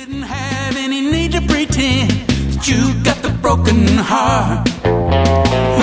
didn't have any need to pretend that you got the broken heart.